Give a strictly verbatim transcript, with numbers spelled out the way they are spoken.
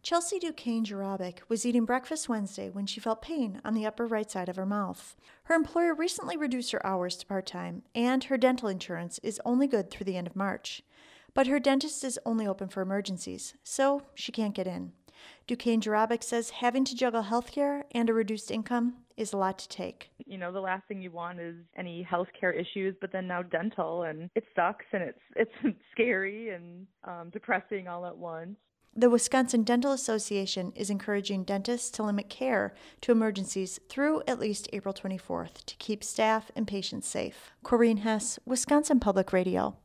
Chelsea Duquesne Jarabic was eating breakfast Wednesday when she felt pain on the upper right side of her mouth. Her employer recently reduced her hours to part-time, and her dental insurance is only good through the end of March. But her dentist is only open for emergencies, so she can't get in. Duquesne Jarabic says having to juggle healthcare and a reduced income is a lot to take. You know, the last thing you want is any healthcare issues, but then now dental, and it sucks, and it's it's scary and um, depressing all at once. The Wisconsin Dental Association is encouraging dentists to limit care to emergencies through at least April twenty-fourth to keep staff and patients safe. Corinne Hess, Wisconsin Public Radio.